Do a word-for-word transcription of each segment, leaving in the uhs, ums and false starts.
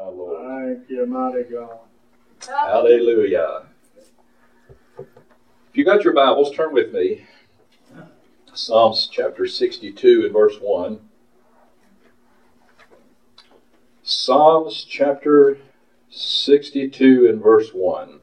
my Lord. Thank you, mighty God. Hallelujah. If you got your Bibles, turn with me. Psalms chapter sixty-two and verse one. Psalms chapter sixty-two and verse one.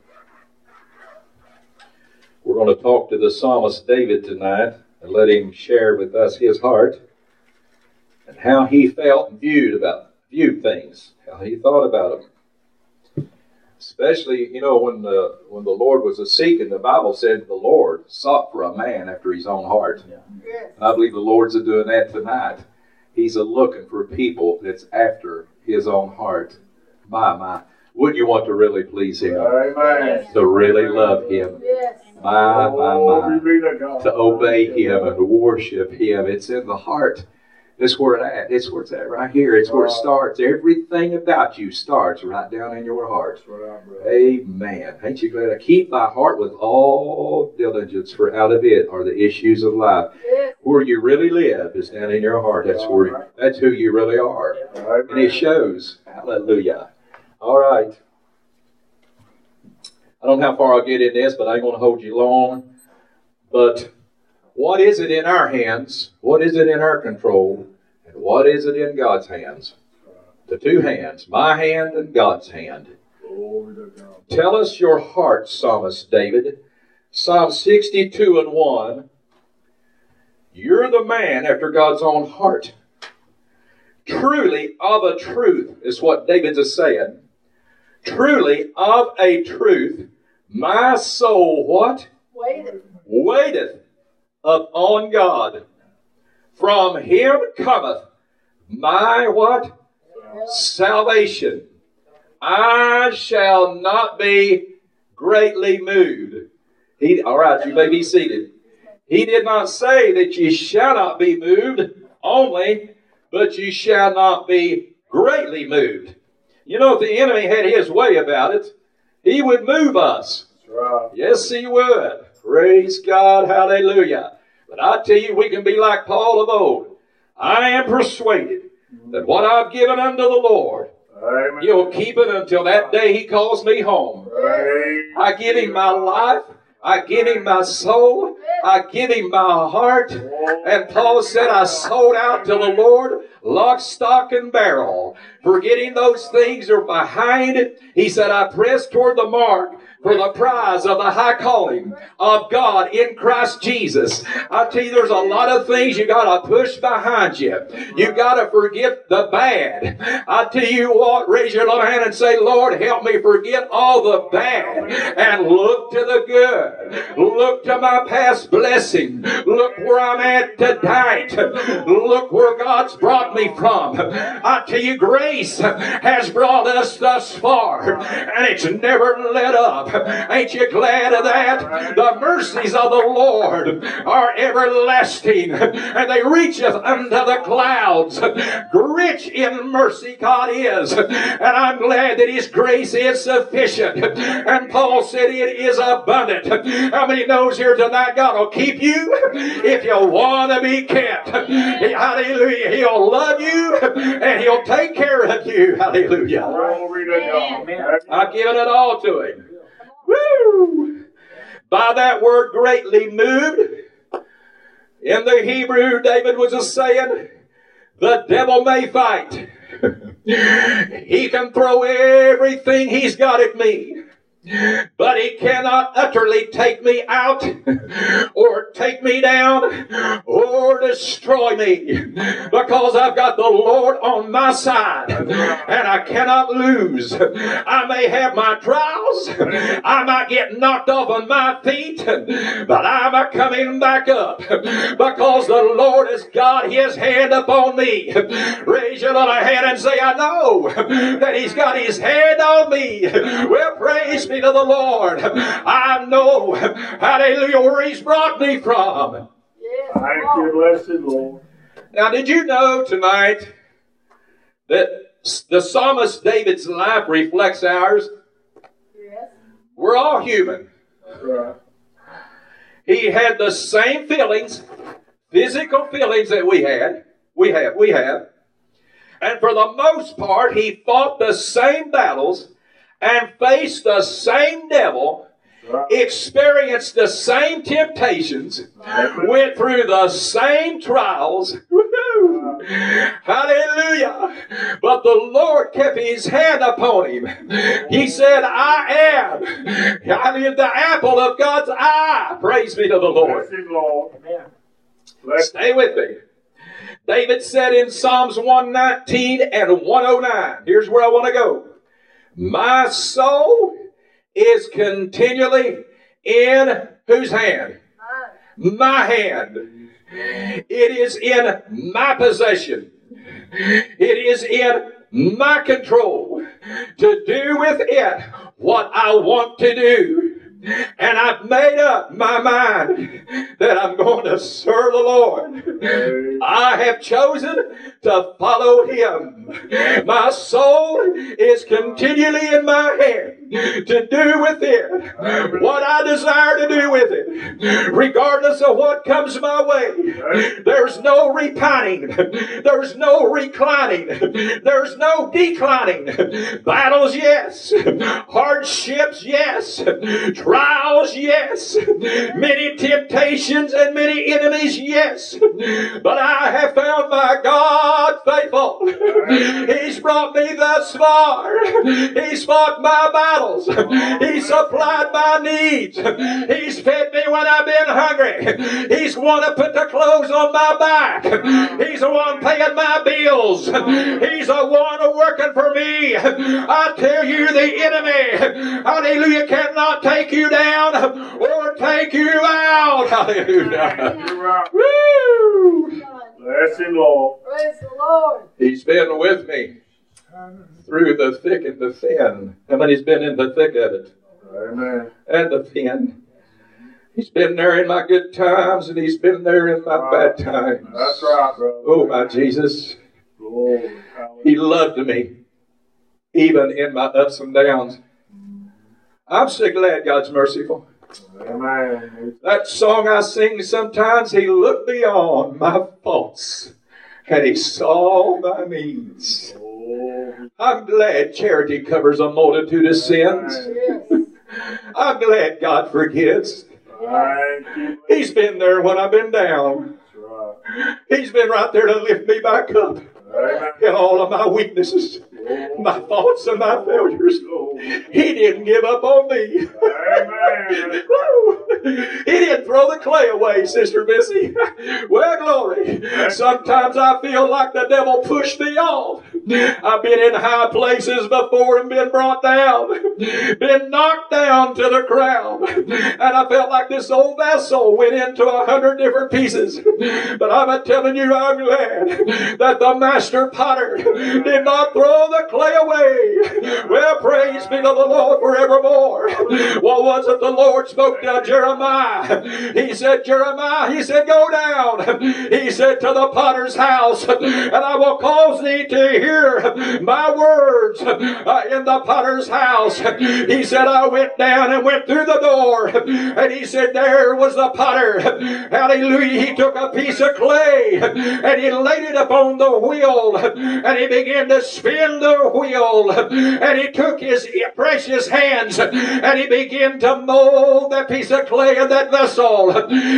We're going to talk to the psalmist David tonight and let him share with us his heart and how he felt and viewed about viewed things, how he thought about them. Especially, you know, when the when the Lord was a seeking, the Bible said the Lord sought for a man after his own heart. Yeah. Yes. And I believe the Lord's a doing that tonight. He's a looking for people that's after his own heart. My, my. Would you want to really please him? Amen. To really love him? Yes. My, my, my. To obey him and to worship him. It's in the heart. It's where it's at. It's where it's at right here. It's where it starts. Everything about you starts right down in your heart. Amen. Ain't you glad? Keep thy heart with all diligence, for out of it are the issues of life. Where you really live is down in your heart. That's where. That's who you really are. And it shows. Hallelujah. All right. I don't know how far I'll get in this, but I ain't going to hold you long. But what is it in our hands? What is it in our control? And what is it in God's hands? The two hands, my hand and God's hand. Tell us your heart, Psalmist David. Psalm sixty-two and one. You're the man after God's own heart. Truly, of a truth, is what David's is saying. Truly, of a truth, my soul, what? Waiteth. Waiteth upon God. From him cometh my what? Salvation. I shall not be greatly moved. He, all right, you may be seated. He did not say that you shall not be moved only, but you shall not be greatly moved. You know, if the enemy had his way about it, he would move us. Right. Yes, he would. Praise God. Hallelujah. But I tell you, we can be like Paul of old. I am persuaded that what I've given unto the Lord, Amen. He'll keep it until that day he calls me home. Amen. I give him my life. I give him my soul. I give him my heart. And Paul said, I sold out to the Lord, lock, stock, and barrel. Forgetting those things are behind it. He said, I press toward the mark for the prize of the high calling of God in Christ Jesus. I tell you, there's a lot of things you got to push behind you. You got to forget the bad. I tell you what, raise your little hand and say, Lord, help me forget all the bad and look to the good. Look to my past blessing. Look where I'm at tonight. Look where God's brought me from. I tell you, grace has brought us thus far, and it's never let up. Ain't you glad of that? The mercies of the Lord are everlasting, and they reacheth unto the clouds. Rich in mercy God is, and I'm glad that His grace is sufficient. And Paul said it is abundant. How many knows here tonight God will keep you if you want to be kept? Hallelujah. He'll love you, and He'll take care of you. Hallelujah. I've given it all to Him. Woo! By that word greatly moved, in the Hebrew, David was just saying, the devil may fight. He can throw everything he's got at me, but he cannot utterly take me out or take me down or destroy me, because I've got the Lord on my side and I cannot lose. I may have my trials, I might get knocked off on my feet, but I'm a coming back up because the Lord has got His hand upon me. Raise your little hand and say, I know that He's got His hand on me. Well, praise be to the Lord. I know, hallelujah, where He's brought me from. Yes. Thank you, blessed Lord. Now, did you know tonight that the psalmist David's life reflects ours? Yes. We're all human. Right. He had the same feelings, physical feelings that we had. We have, we have. And for the most part, he fought the same battles and faced the same devil, experienced the same temptations, went through the same trials. Woo-hoo. Hallelujah. But the Lord kept his hand upon him. He said, I am. I am the apple of God's eye. Praise be to the Lord. Bless him, Lord. Stay with me. David said in Psalms one nineteen and one oh nine, here's where I want to go. My soul is continually in whose hand? My hand. It is in my possession. It is in my control to do with it what I want to do. And I've made up my mind that I'm going to serve the Lord. I have chosen to follow him. My soul is continually in my hand to do with it what I desire to do with it, regardless of what comes my way. There's no repining. There's no reclining. There's no declining. Battles, yes. Hardships, yes. Trials, yes. Many temptations and many enemies, yes. But I have found my God faithful. He's brought me thus far. He's fought my battles. He's supplied my needs. He's fed me when I've been hungry. He's the one to put the clothes on my back. He's the one paying my bills. He's the one working for me. I tell you, the enemy, hallelujah, cannot take you down or take you out. Hallelujah. You're right. Woo! Bless him, Lord. Praise the Lord. He's been with me through the thick and the thin. How many's been in the thick of it? Amen. And the thin. He's been there in my good times, and he's been there in my bad times. That's right, brother. Oh, my Jesus. Glory. He loved me, even in my ups and downs. I'm so glad God's merciful. Amen. That song I sing sometimes, he looked beyond my faults, and he saw my needs. Oh, I'm glad charity covers a multitude of sins. Yes. I'm glad God forgives. thank you. He's been there when I've been down. That's right. He's been right there to lift me back up Amen. in all of my weaknesses, my faults and my failures. He didn't give up on me. Amen. Woo! He didn't throw the clay away, Sister Missy. Well, glory. Sometimes I feel like the devil pushed me off. I've been in high places before and been brought down, been knocked down to the ground, and I felt like this old vessel went into a hundred different pieces. But I'm telling you, I'm glad that the master potter did not throw the clay away. Well, praise be to the Lord forevermore. What was it the Lord spoke to Jeremiah? He said, Jeremiah, he said, go down. He said, to the potter's house, and I will cause thee to hear my words uh, in the potter's house. He said, I went down and went through the door, and he said, there was the potter. Hallelujah. He took a piece of clay and he laid it upon the wheel, and he began to spin the wheel, and he took his precious hands and he began to mold that piece of clay in that vessel.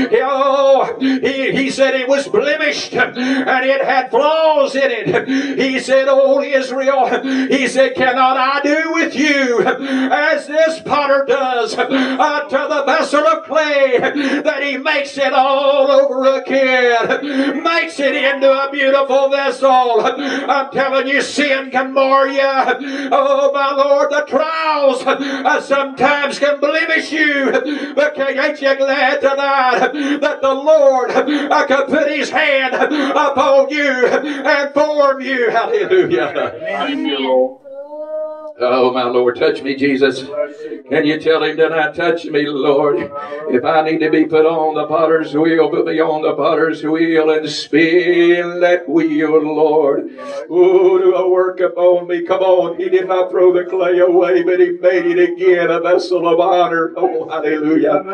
Oh, he, he said it was blemished and it had flaws in it. He said, oh Israel, he said, cannot I do with you as this potter does uh, to the vessel of clay, that he makes it all over again, makes it into a beautiful vessel. I'm telling you, sin can mar you. Oh my Lord, the trials uh, sometimes can blemish you, but ain't you glad tonight that the Lord uh, could put his hand upon you and form you? Hallelujah. Thank you, Lord. Oh, my Lord, touch me, Jesus. Can you tell him tonight, touch me, Lord? If I need to be put on the potter's wheel, put me on the potter's wheel and spin that wheel, Lord. Oh, do a work upon me. Come on. He did not throw the clay away, but he made it again a vessel of honor. Oh, hallelujah.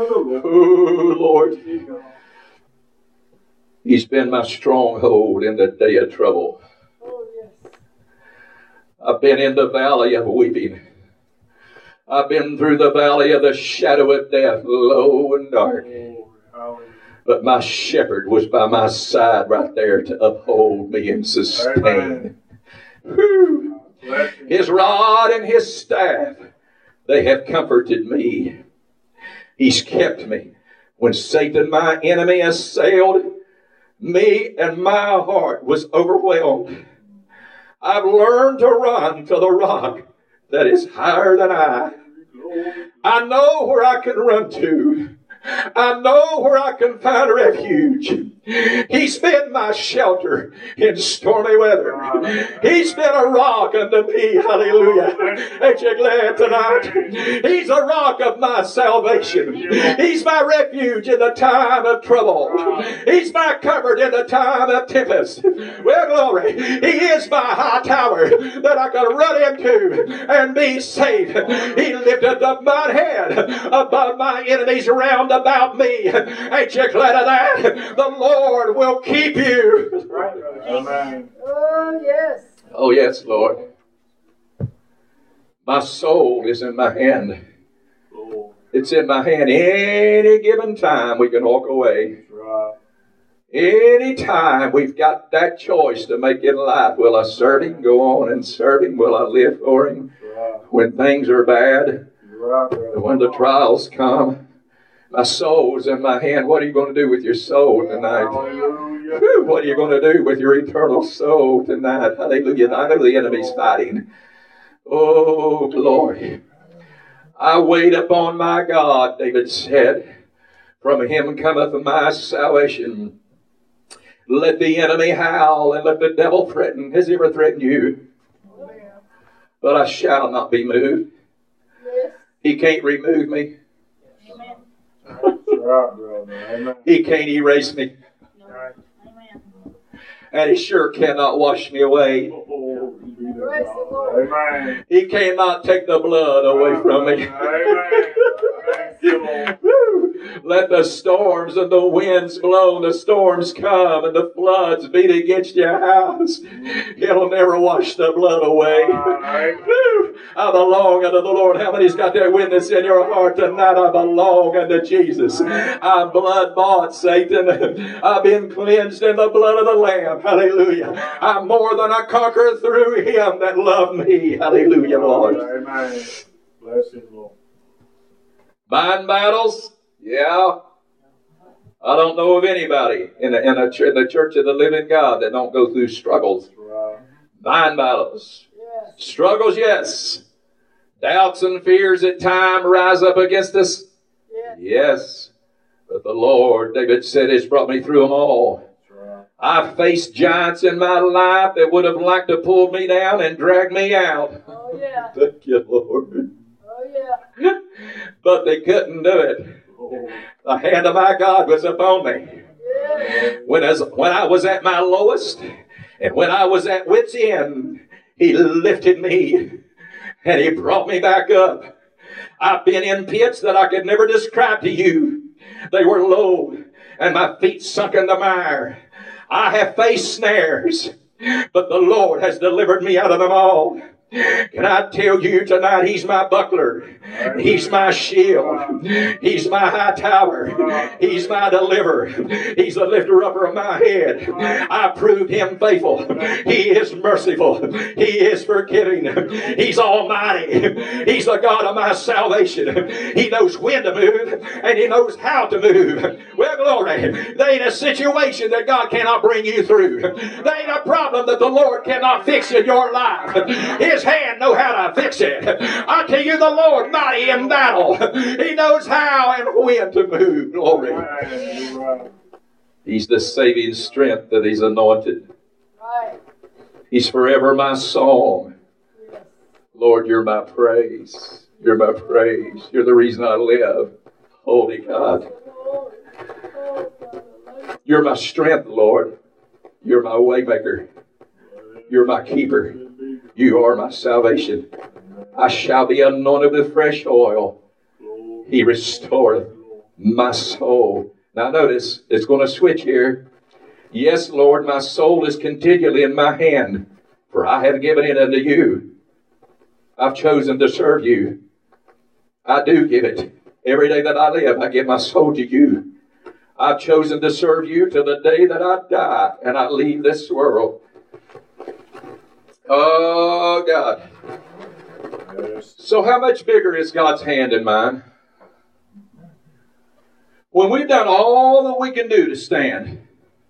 Oh, Lord. He's been my stronghold in the day of trouble. Oh, yes. I've been in the valley of weeping. I've been through the valley of the shadow of death, low and dark. Oh, hallelujah. But my shepherd was by my side right there to uphold me and sustain. Amen. Whew. Bless you. His rod and his staff, they have comforted me. He's kept me. When Satan, my enemy, assailed me and my heart was overwhelmed, I've learned to run to the rock that is higher than I. I know where I can run to. I know where I can find refuge. He's been my shelter in stormy weather. He's been a rock unto me. Hallelujah. Ain't you glad tonight? He's a rock of my salvation. He's my refuge in the time of trouble. He's my comfort in the time of tempest. Well, glory. He is my high tower that I can run into and be safe. He lifted up my head above my enemies round about me. Ain't you glad of that? The Lord will keep you. Amen. Oh, yes. Oh, yes, Lord. My soul is in my hand. Oh, It's in my hand. Any given time we can walk away. that's right. Any time we've got that choice to make in life. Will I serve Him? Go on and serve Him. Will I live for Him? That's right. When things are bad, You're right, brother. when the trials come, my soul's in my hand. What are you going to do with your soul tonight? Hallelujah. Whew, what are you going to do with your eternal soul tonight? Hallelujah. I know the enemy's fighting. Oh, glory. I wait upon my God, David said. From Him cometh my salvation. Let the enemy howl and let the devil threaten. Has he ever threatened you? Oh, yeah. But I shall not be moved. Yes. He can't remove me. Amen. That's right, brother. Amen. He can't erase me. Right. Amen. And He sure cannot wash me away. Oh, be to Praise the God. Lord. Amen. He cannot take the blood away from me. Amen. Thank you, Lord. Woo! Let the storms and the winds blow, the storms come and the floods beat against your house. It'll never wash the blood away. Woo! I belong unto the Lord. How many's got that witness in your heart tonight? I belong unto Jesus. I'm blood bought, Satan. I've been cleansed in the blood of the Lamb. Hallelujah. I'm more than a conqueror through Him that loved me. Hallelujah, Lord. Amen. Bless you, Lord. Mind battles? Yeah. I don't know of anybody in the, in, the, in the Church of the Living God that don't go through struggles. That's right. Mind battles. Yes. Struggles, yes. Doubts and fears at times rise up against us. Yes. Yes. But the Lord, David said, has brought me through them all. That's right. I've faced giants in my life that would have liked to pull me down and drag me out. Oh, yeah. Thank you, Lord. Oh, yeah. But they couldn't do it. Oh, The hand of my God was upon me. Yes. When, as, when I was at my lowest and when I was at wit's end, He lifted me and He brought me back up. I've been in pits that I could never describe to you. They were low and my feet sunk in the mire. I have faced snares, but the Lord has delivered me out of them all. Can I tell you tonight, He's my buckler. He's my shield. He's my high tower. He's my deliverer. He's the lifter upper of my head. I proved Him faithful. He is merciful. He is forgiving. He's almighty. He's the God of my salvation. He knows when to move and He knows how to move. Well, glory. There ain't a situation that God cannot bring you through. There ain't a problem that the Lord cannot fix in your life. His hand know how to fix it. I tell you, the Lord mighty in battle. He knows how and when to move. Glory. Amen. You're right. He's the saving strength that He's anointed. Right. He's forever my song. Yes. Lord, You're my praise. You're my praise. You're the reason I live. Holy God. Lord. Oh, Father. You're my strength, Lord. You're my waymaker. You're my keeper. You are my salvation. I shall be anointed with fresh oil. He restoreth my soul. Now notice, it's going to switch here. Yes, Lord, my soul is continually in my hand. For I have given it unto you. I've chosen to serve you. I do give it. Every day that I live, I give my soul to you. I've chosen to serve you till the day that I die and I leave this world. Oh, God. Yes. So how much bigger is God's hand in mine? When we've done all that we can do to stand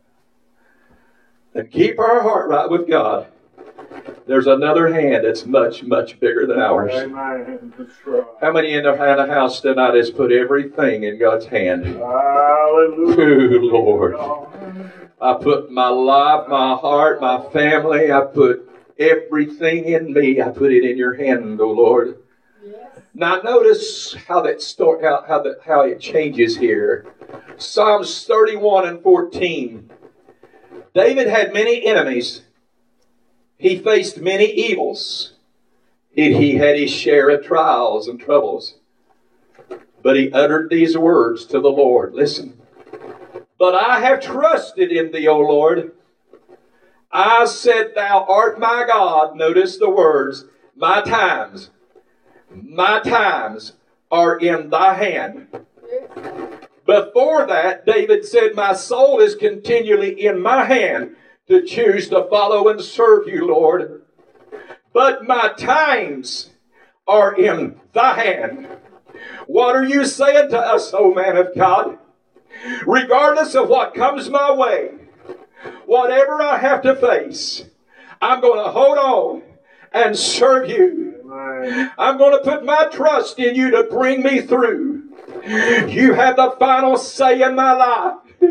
and keep our heart right with God, there's another hand that's much, much bigger than ours. Amen. That's right. How many in the house tonight has put everything in God's hand? Hallelujah. Good Lord. I put my life, my heart, my family, I put everything in me. I put it in your hand, O Lord. Yes. Now notice how that story, how, how, that, how it changes here. Psalms thirty-one and fourteen. David had many enemies. He faced many evils. He, he had his share of trials and troubles. But he uttered these words to the Lord. Listen. But I have trusted in thee, O Lord. I said, thou art my God. Notice the words. My times. My times are in thy hand. Yes. Before that, David said, my soul is continually in my hand to choose to follow and serve you, Lord. But my times are in thy hand. What are you saying to us, O man of God? Regardless of what comes my way, whatever I have to face, I'm going to hold on and serve you. Amen. I'm going to put my trust in you to bring me through. You have the final say in my life.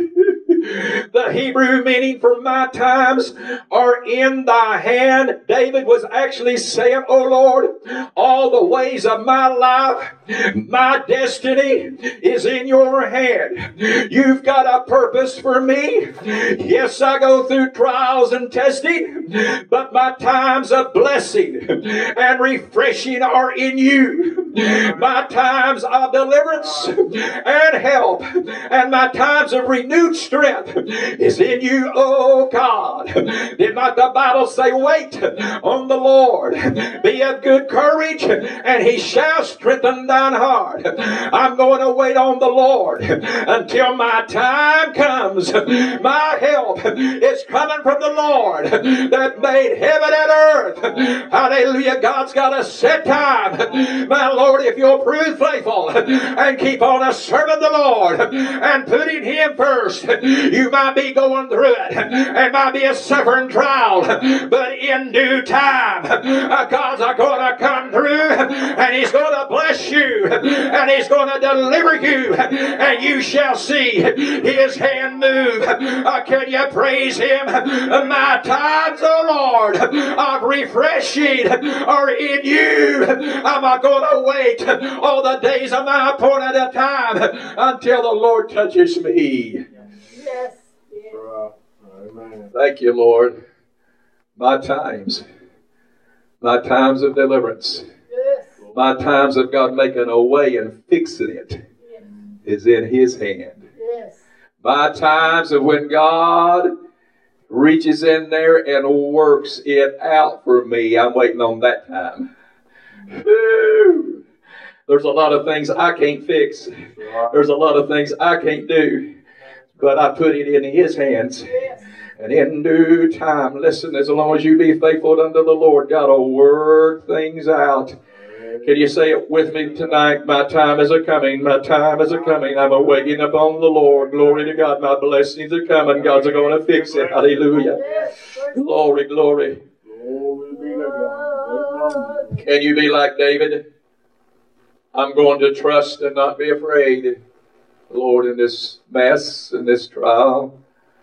The Hebrew meaning for my times are in thy hand. David was actually saying, oh Lord, all the ways of my life, my destiny is in your hand. You've got a purpose for me. Yes, I go through trials and testing, but my times of blessing and refreshing are in you. My times of deliverance and help and my times of renewed strength is in you, oh God. Did not the Bible say, wait on the Lord, be of good courage, and he shall strengthen thine heart. I'm going to wait on the Lord until my time comes. My help is coming from the Lord that made heaven and earth. Hallelujah. God's got a set time. My Lord, if you'll prove faithful and keep on serving the Lord and putting him first, you might be going through it and might be a suffering trial, but in due time, God's going to come through and he's going to bless you and he's going to deliver you and you shall see his hand move. Uh, can you praise him? My times, oh Lord, of refreshing are in you. I'm going to wait all the days of my appointed time until the Lord touches me. Yes. Right. Amen. Thank you, Lord. My times, my times of deliverance, Yes. my times of God making a way and fixing it Yes. is in his hand. Yes. My times of when God reaches in there and works it out for me, I'm waiting on that time. Whew. There's a lot of things I can't fix. Right. There's a lot of things I can't do. But I put it in his hands. Yes. And in due time, listen, as long as you be faithful unto the Lord, God will work things out. Can you say it with me tonight? My time is a-coming. My time is a-coming. I'm awaiting upon the Lord. Glory to God. My blessings are coming. God's going to fix it. Hallelujah. Yes. Glory, glory. Glory be to God. Wait on you. Can you be like David? I'm going to trust and not be afraid. Lord, in this mess, in this trial,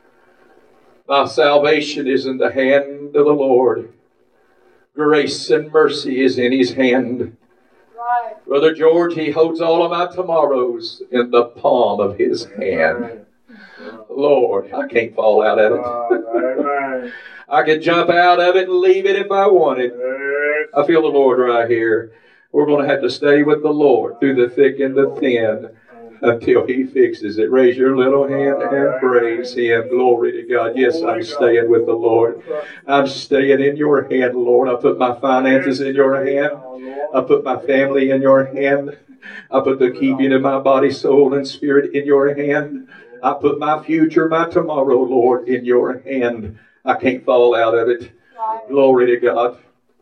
my salvation is in the hand of the Lord. Grace and mercy is in his hand. Right. Brother George, he holds all of my tomorrows in the palm of his hand. Lord, I can't fall out of it. Amen. I could jump out of it and leave it if I wanted. Yes. I feel the Lord right here. We're going to have to stay with the Lord through the thick and the thin. until He fixes it. Raise your little hand and praise Him. Glory to God. Yes, I'm staying with the Lord. I'm staying in your hand, Lord. I put my finances in your hand. I put my family in your hand. I put the keeping of my body, soul, and spirit in your hand. I put my future, my tomorrow, Lord, in your hand. I can't fall out of it. Glory to God.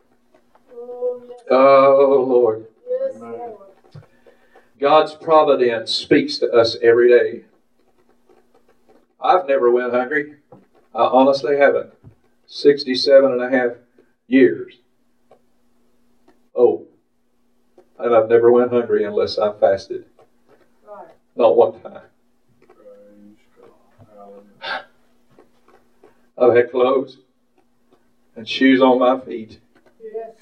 Oh, Lord. Yes, Lord. God's providence speaks to us every day. I've never went hungry. I honestly haven't. sixty-seven and a half years. Oh. And I've never went hungry unless I fasted. Right. Not one time. Praise God. Hallelujah. I've had clothes and shoes on my feet. Yes.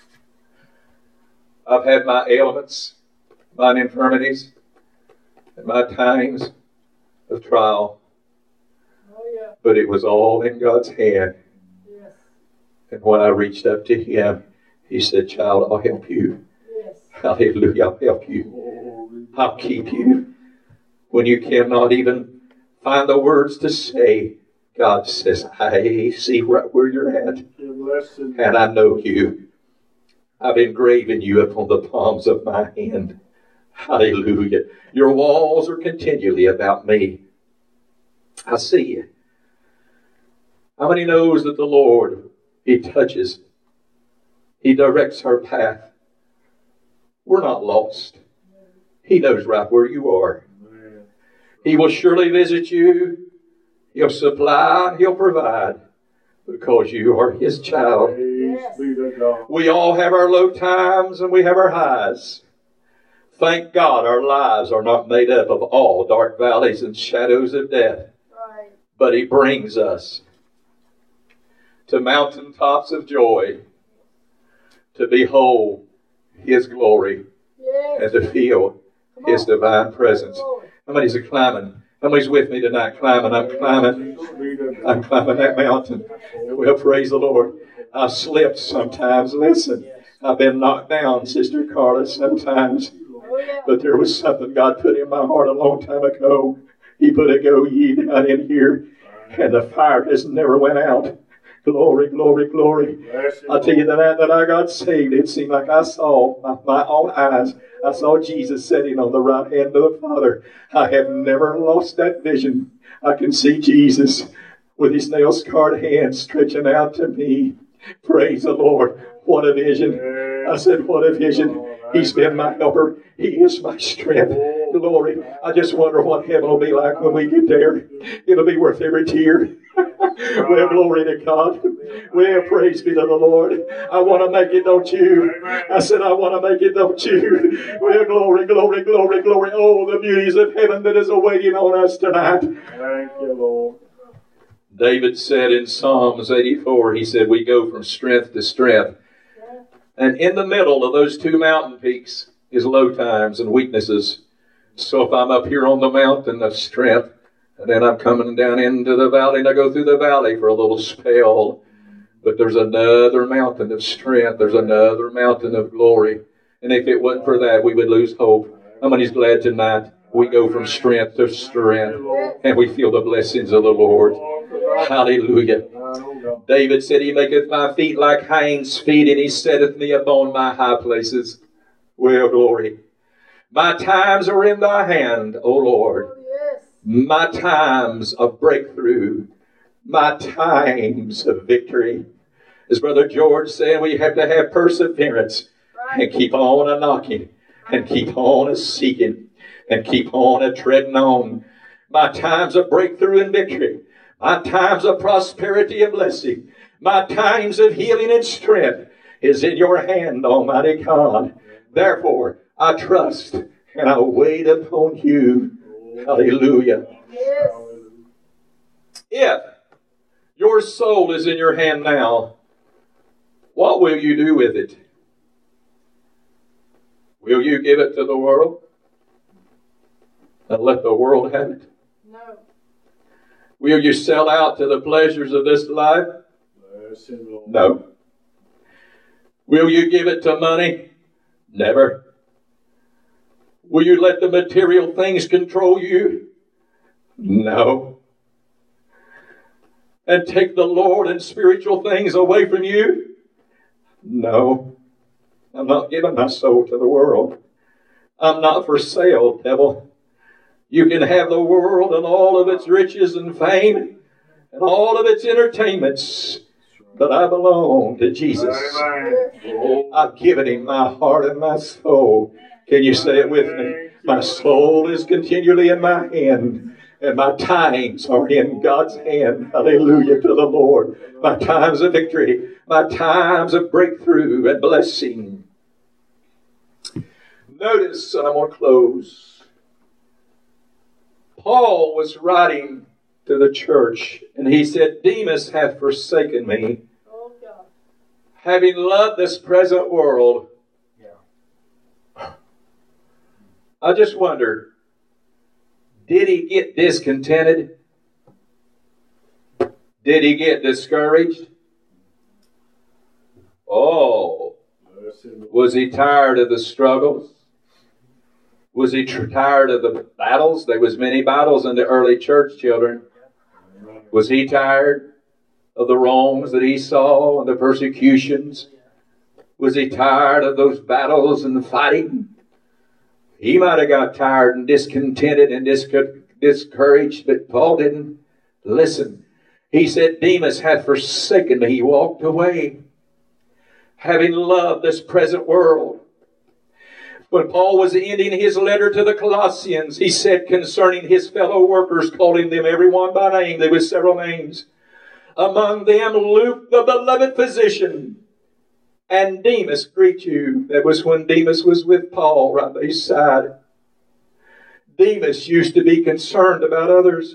I've had my ailments, mine infirmities, and my times of trial. Oh, yeah. But it was all in God's hand. Yes. And when I reached up to Him, He said, child, I'll help you. Yes. Hallelujah, I'll help you. I'll keep you. When you cannot even find the words to say, God says, I see right where you're at. And I know you. I've engraven you upon the palms of my hand. Hallelujah. Your walls are continually about me. I see you. How many knows that the Lord, He touches, He directs our path. We're not lost. He knows right where you are. He will surely visit you. He'll supply, He'll provide, because you are His child. Praise be to God. We all have our low times and we have our highs. Thank God our lives are not made up of all dark valleys and shadows of death. Right. But He brings us to mountaintops of joy, to behold His glory, Yes. and to feel Come His on. divine presence. Lord. How many's are climbing? How many's with me tonight climbing? I'm climbing. Praise be to I'm God. climbing that mountain. Well, praise the Lord. I've slipped sometimes. Listen, I've been knocked down, Sister Carla, sometimes. Oh, yeah. But there was something God put in my heart a long time ago. He put a go ye down in here, and the fire has never went out. Glory, glory, glory. Bless you, I'll tell you Lord. the night that I got saved, it seemed like I saw my, my own eyes. I saw Jesus sitting on the right hand of the Father. I have never lost that vision. I can see Jesus with His nail-scarred hands stretching out to me. Praise the Lord. What a vision. I said, what a vision. He's been my helper. He is my strength. Glory. I just wonder what heaven will be like when we get there. It'll be worth every tear. Well, glory to God. Well, praise be to the Lord. I want to make it, don't you? I said, I want to make it, don't you? Well, glory, glory, glory, glory. Oh, the beauties of heaven that is awaiting on us tonight. Thank you, Lord. David said in Psalms eighty-four, he said, we go from strength to strength. And in the middle of those two mountain peaks is low times and weaknesses. So if I'm up here on the mountain of strength, and then I'm coming down into the valley, and I go through the valley for a little spell. But there's another mountain of strength. There's another mountain of glory. And if it wasn't for that, we would lose hope. How many's glad tonight we go from strength to strength, and we feel the blessings of the Lord? Hallelujah. David said, He maketh my feet like hinds' feet, and He setteth me upon my high places. Well, glory. My times are in Thy hand, O Lord. Yes. My times of breakthrough. My times of victory. As Brother George said, we have to have perseverance and Right. keep on a knocking and keep on a seeking and keep on a treading on. My times of breakthrough and victory. My times of prosperity and blessing. My times of healing and strength is in your hand, Almighty God. Therefore, I trust and I wait upon you. Hallelujah. Yes. If your soul is in your hand now, what will you do with it? Will you give it to the world and let the world have it? No. Will you sell out to the pleasures of this life? Bless you, Lord. No. Will you give it to money? Never. Will you let the material things control you? No. And take the Lord and spiritual things away from you? No. I'm not giving my soul to the world. I'm not for sale, devil. You can have the world and all of its riches and fame and all of its entertainments, but I belong to Jesus. Amen. I've given Him my heart and my soul. Can you say it with me? My soul is continually in my hand, and my times are in God's hand. Hallelujah to the Lord. My times of victory, my times of breakthrough and blessing. Notice, and I'm going to close. Paul was writing to the church, and he said, Demas hath forsaken me, Oh, God. having loved this present world. Yeah. I just wonder, did he get discontented? Did he get discouraged? Oh, Bless him, Lord. was he tired of the struggles? Was he tr- tired of the battles? There was many battles in the early church, children. Amen. Was he tired of the wrongs that he saw and the persecutions? Was he tired of those battles and the fighting? He might have got tired and discontented and disco- discouraged, but Paul didn't. Listen, he said, Demas hath forsaken me. He walked away, having loved this present world. When Paul was ending his letter to the Colossians, he said concerning his fellow workers, calling them every one by name, there were several names. Among them Luke, the beloved physician, and Demas greet you. That was when Demas was with Paul right by his side. Demas used to be concerned about others.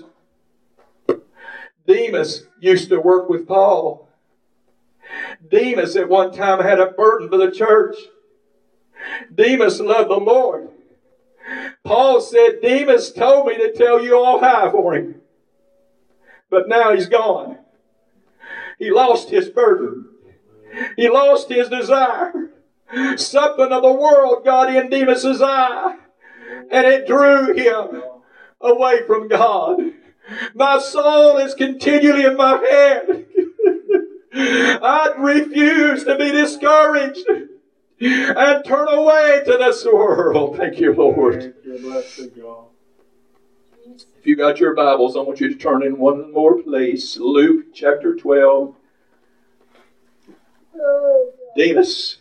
Demas used to work with Paul. Demas at one time had a burden for the church. Demas loved the Lord. Paul said, Demas told me to tell you all hi for him. But now he's gone. He lost his burden. He lost his desire. Something of the world got in Demas's eye, and it drew him away from God. My soul is continually in my hand. I refuse to be discouraged and turn away to this world. Thank you, Lord. Thank you, blessed God. If you got your Bibles, I want you to turn in one more place. Luke chapter twelve. Oh, God. Demas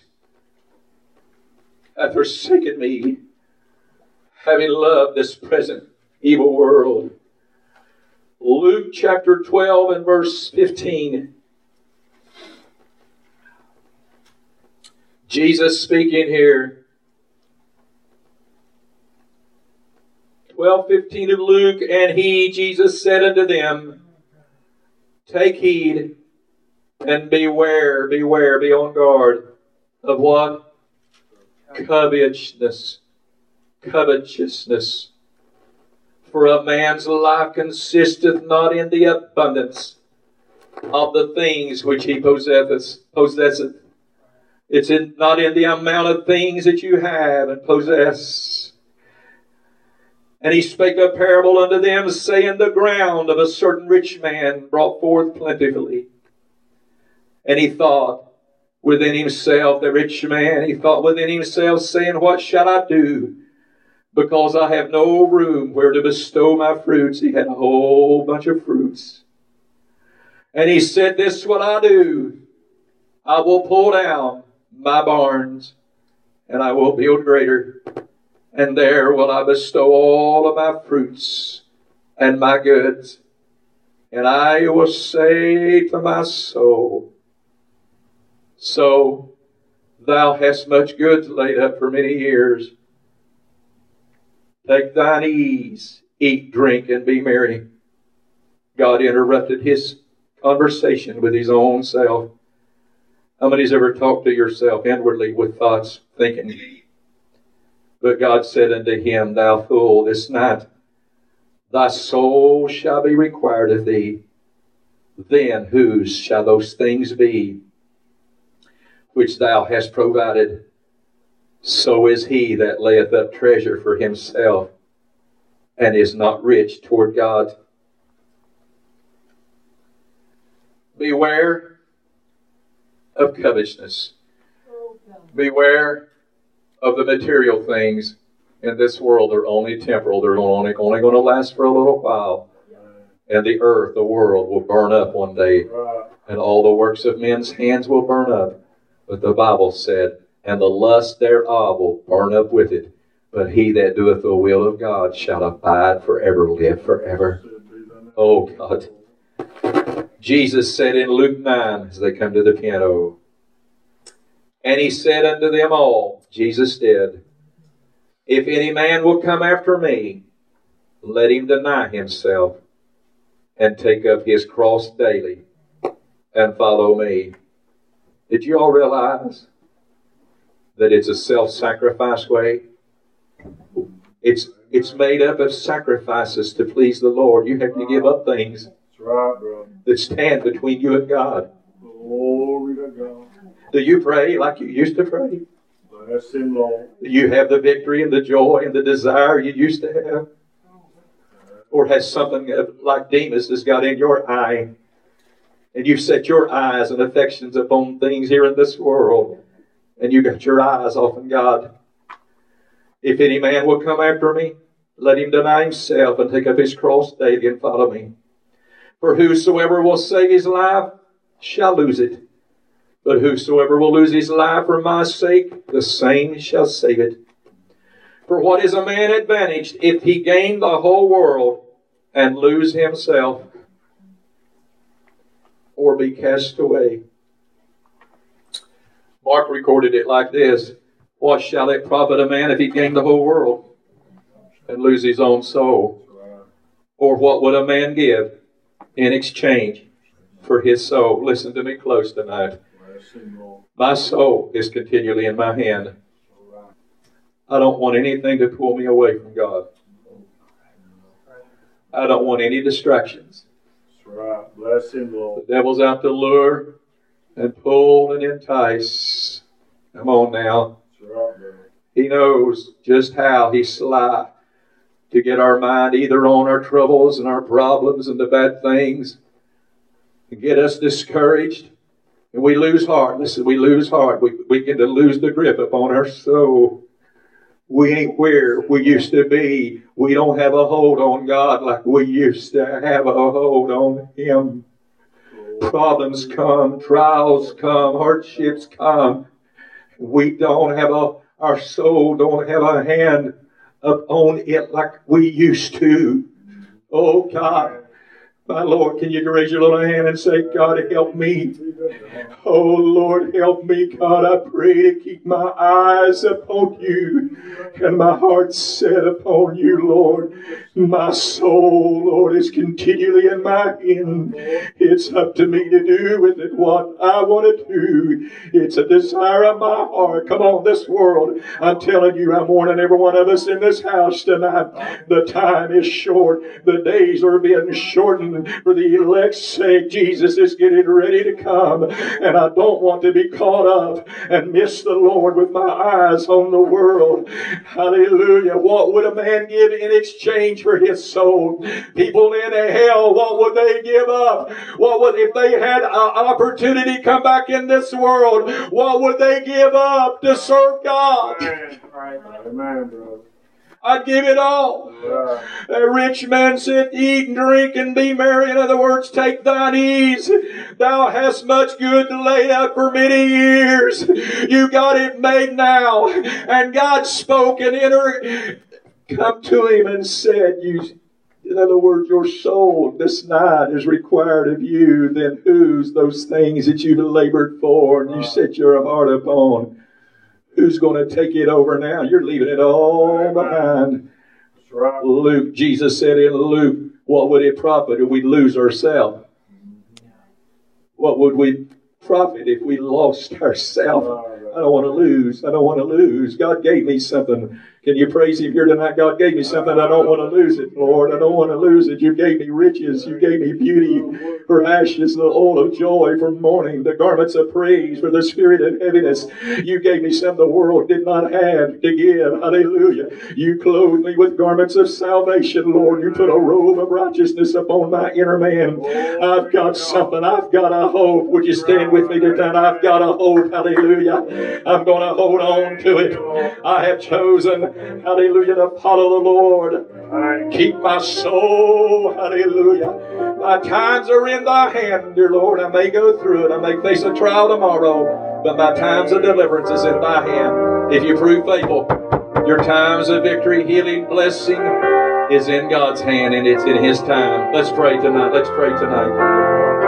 hath forsaken me, having loved this present evil world. Luke chapter twelve and verse fifteen. Jesus speaking here. twelve fifteen of Luke, and he, Jesus, said unto them, take heed and beware, beware, be on guard of what? Covetousness. Covetousness. For a man's life consisteth not in the abundance of the things which he possesseth. possesseth. It's in, not in the amount of things that you have and possess. And he spake a parable unto them, saying, the ground of a certain rich man brought forth plentifully. And he thought within himself, the rich man, he thought within himself, saying, what shall I do? Because I have no room where to bestow my fruits. He had a whole bunch of fruits. And he said, this will I do. I will pull down my barns, and I will build greater. And there will I bestow all of my fruits and my goods. And I will say to my soul, so thou hast much goods laid up for many years. Take thine ease, eat, drink, and be merry. God interrupted his conversation with his own self. How many's ever talked to yourself inwardly with thoughts, thinking? But God said unto him, thou fool, this night thy soul shall be required of thee. Then whose shall those things be which thou hast provided? so is he that layeth up treasure for himself and is not rich toward God. Beware of covetousness. Oh, God. Beware of the material things in this world. They're only temporal. They're only, only going to last for a little while. And the earth, the world, will burn up one day. Right. And all the works of men's hands will burn up. But the Bible said, and the lust thereof will burn up with it. But he that doeth the will of God shall abide forever, live forever. Oh, God. Jesus said in Luke nine, as they come to the piano, and he said unto them all, Jesus did, if any man will come after me, let him deny himself and take up his cross daily and follow me. Did you all realize that it's a self-sacrifice way? It's, it's made up of sacrifices to please the Lord. You have to give up things That's right, brother. that stand between you and God. Glory to God. Do you pray like you used to pray? Bless him, Lord. Do you have the victory and the joy and the desire you used to have? Or has something like Demas has got in your eye, and you've set your eyes and affections upon things here in this world, and you got your eyes off on God? If any man will come after me, let him deny himself and take up his cross daily and follow me. For whosoever will save his life shall lose it. But whosoever will lose his life for my sake, the same shall save it. For what is a man advantaged if he gain the whole world and lose himself, or be cast away? Mark recorded it like this: what shall it profit a man if he gain the whole world and lose his own soul? Or what would a man give in exchange for his soul? Listen to me close tonight. Bless him, Lord. My soul is continually in my hand. I don't want anything to pull me away from God. I don't want any distractions. That's right. Bless him, Lord. The devil's out to lure and pull and entice. Come on now. That's right, brother. He knows just how he's sly to get our mind either on our troubles and our problems and the bad things, to get us discouraged, and we lose heart. Listen, we lose heart. We, we begin to lose the grip upon our soul. We ain't where we used to be. We don't have a hold on God like we used to have a hold on Him. Problems come, trials come, hardships come. We don't have a, our soul don't have a hand upon it like we used to. Oh God, my Lord, can you raise your little hand and say, God, help me. Oh Lord, help me, God. I pray to keep my eyes upon you and my heart set upon you, Lord. My soul, Lord, is continually in my hand. It's up to me to do with it what I want to do. It's a desire of my heart. Come on, this world, I'm telling you, I'm warning every one of us in this house tonight. The time is short. The days are being shortened for the elect's sake. Jesus is getting ready to come, and I don't want to be caught up and miss the Lord with my eyes on the world. Hallelujah. What would a man give in exchange for his soul? People in hell, what would they give up? What would, if they had an opportunity to come back in this world, what would they give up to serve God? Amen, Amen, brother. I'd give it all. Yeah. A rich man said, eat and drink and be merry. In other words, take thine ease. Thou hast much good to lay up for many years. You got it made now. And God spoke and entered, come to him and said, you, in other words, your soul this night is required of you. Then whose those things that you've labored for and you set your heart upon? Who's going to take it over now? You're leaving it all behind. That's right. Luke, Jesus said in Luke, what would it profit if we lose ourselves? What would we profit if we lost ourselves? I don't want to lose. I don't want to lose. God gave me something. Can you praise Him here tonight? God gave me something. I don't want to lose it, Lord. I don't want to lose it. You gave me riches. You gave me beauty for ashes, the oil of joy for mourning, the garments of praise for the spirit of heaviness. You gave me something the world did not have to give. Hallelujah. You clothed me with garments of salvation, Lord. You put a robe of righteousness upon my inner man. I've got something. I've got a hope. Would you stand with me tonight? I've got a hope. Hallelujah. I'm going to hold on to it. I have chosen, hallelujah, to follow the Lord. Keep my soul. Hallelujah. My times are in thy hand, dear Lord. I may go through it. I may face a trial tomorrow, but my times of deliverance is in thy hand. If you prove faithful, your times of victory, healing, blessing is in God's hand, and it's in His time. Let's pray tonight. Let's pray tonight.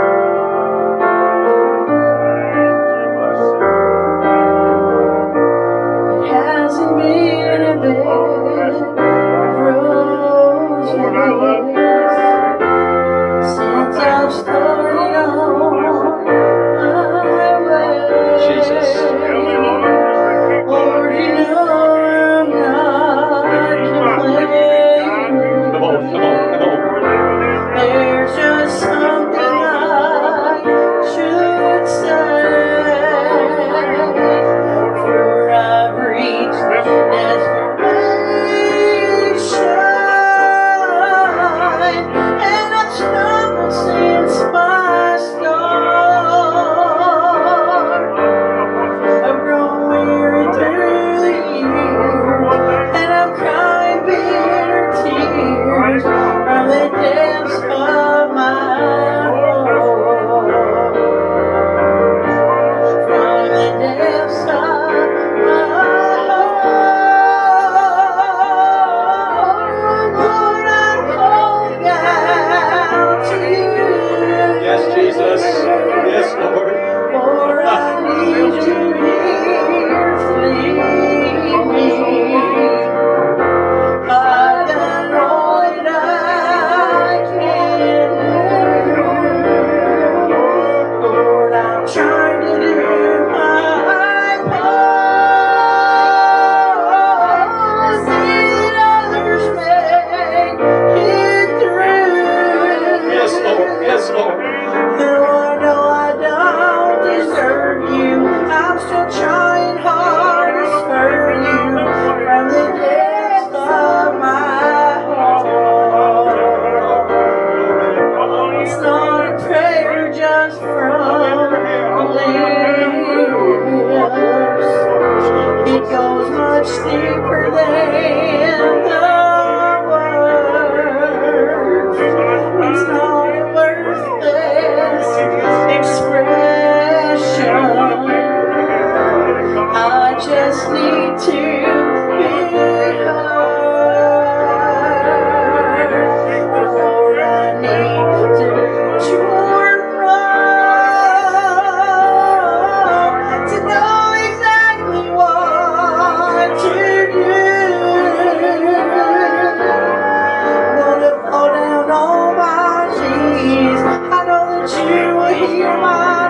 My pleas from the depths of my heart.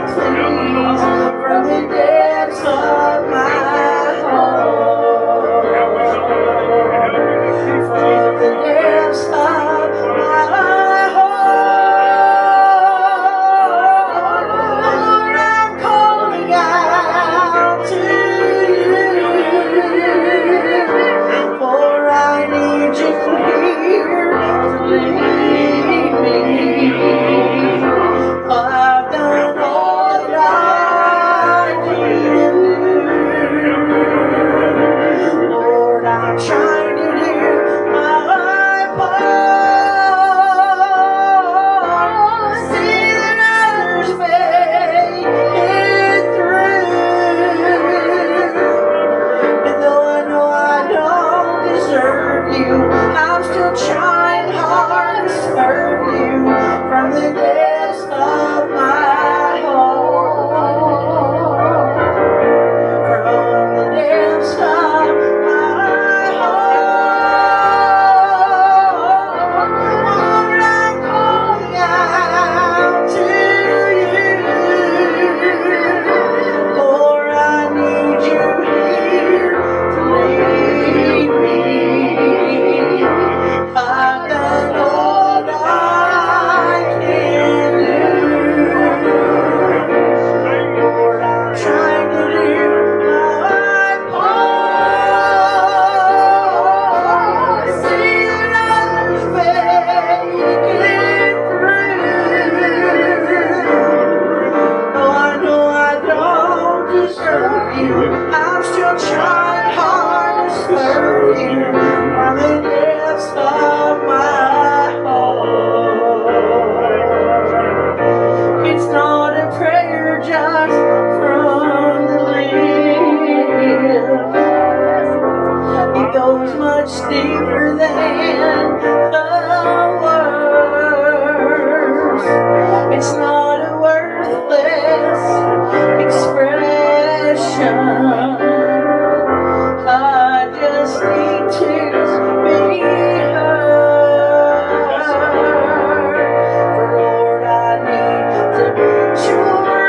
much deeper than the words. It's not a worthless expression. I just need to be heard. For Lord, I need to reach your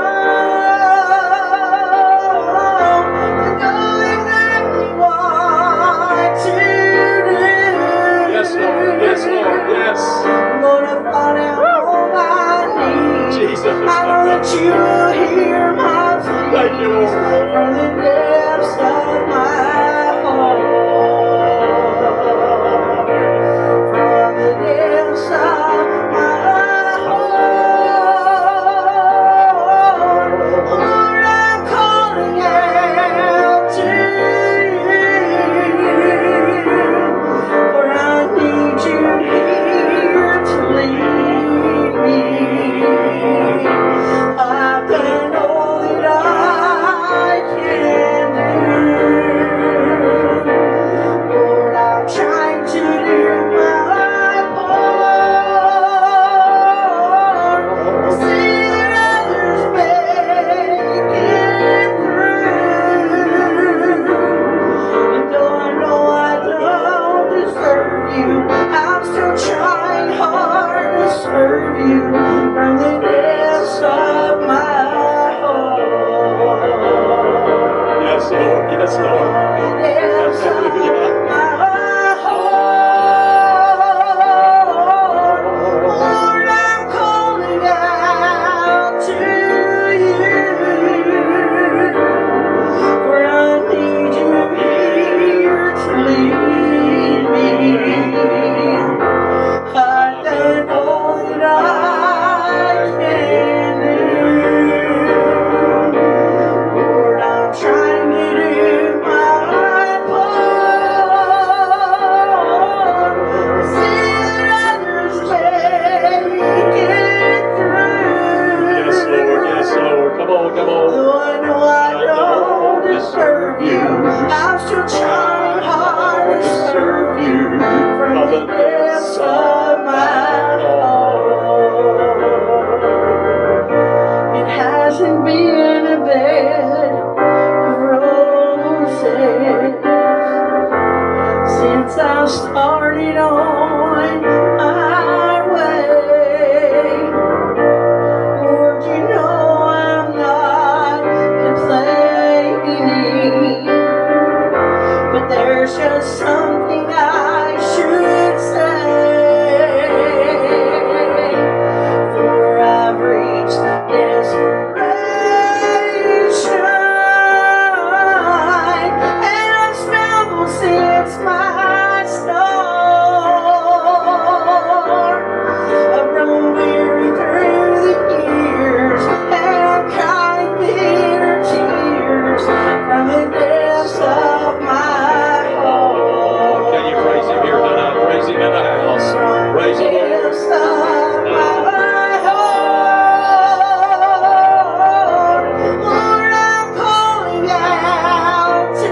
throne to know exactly what to do. Yes, Lord. Yes, Lord. Yes. I'm gonna fall down on my knees. Jesus. I know that you will hear my pleas Thank you, Lord. from the depths of my heart. From the depths of my heart. Lord, I'm calling out to you. For I need you here to lead me. I've done all that I can do. Lord, I'm trying to do my part. See that others make it through. And though I know I don't deserve you, I'm still trying hard to serve you from the depths of my heart. Yes, Lord. Yes, Lord. The depths of my heart. Lord, I'm calling out to you. For I need you here to lead me. I've done all that I can do. Lord, I'm trying to do my part. See that others make it through. Yes, Lord. Yes, Lord. Come on, come on. Though I know I don't deserve you, I'm still trying hard to serve you from the depths of my heart. It hasn't been a bed of roses since I started on my way. Lord, you know I'm not complaining, but there's just something I should say. For I've reached desperation, and I've stumbled since my start. I've grown weary through the years, and I'm crying bitter tears from the depths of my heart. Can you praise Him here tonight? Praise Him in the house. Praise the Lord. Depths of my heart. Lord, I'm calling out to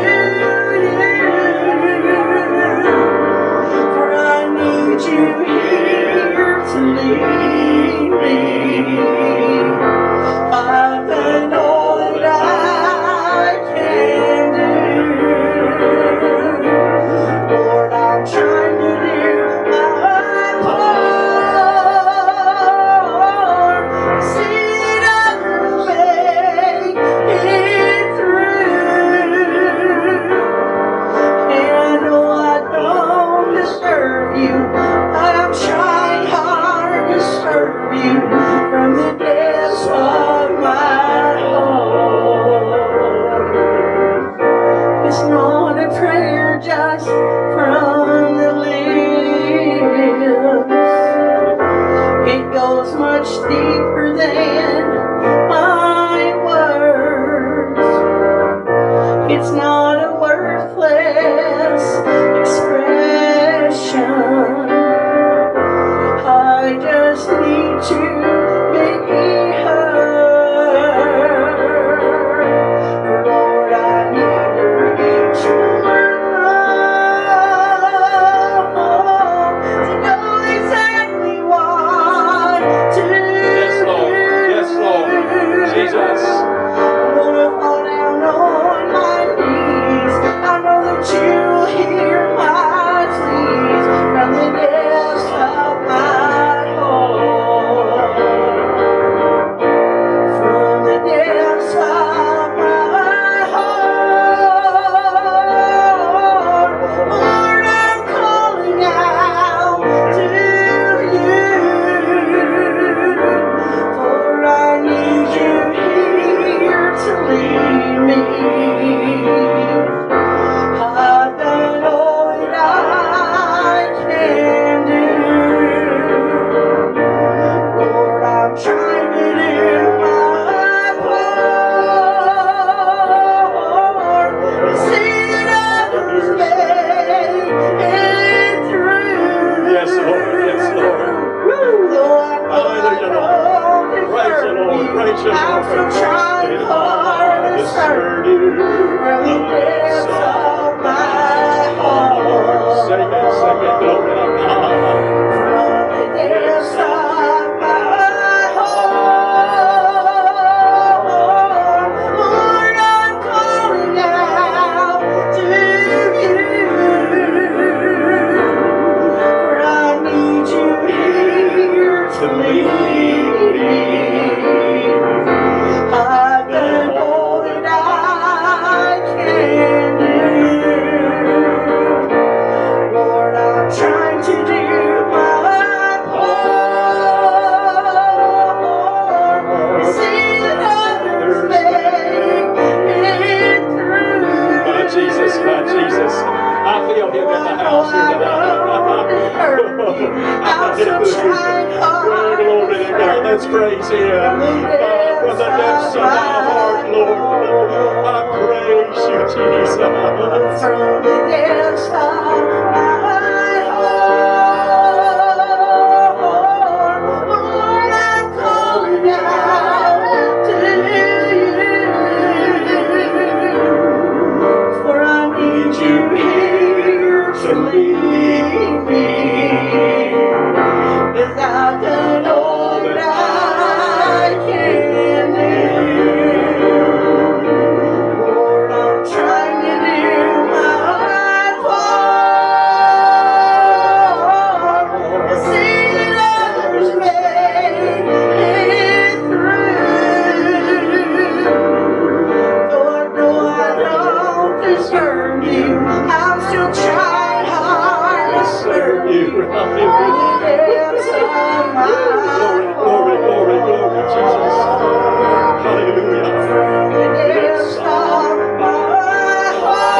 you. For I need you here to lead me. I've done all that I can do. Lord, I'm trying to do my part. See that others make it through. And I know I don't deserve you. I'm trying hard to serve you from the depths of my heart. It's not a prayer just from the lips. It goes much deeper than my words. It's not a worthless expression. I just need to be heard. Lord, I need to reach your throne. I feel him in the house here tonight. Hallelujah. Glory to God. Let's praise him. Uh, from the depths of my heart, Lord. I praise you, Jesus. From the depths of my heart, Lord, I come down to you, for I need you here to lead me, as I've done all that I can do. Lord, I'm trying to do my part and see that others make it through. Lord, no, I don't deserve you. I'm still trying hard to serve you. From the depths of my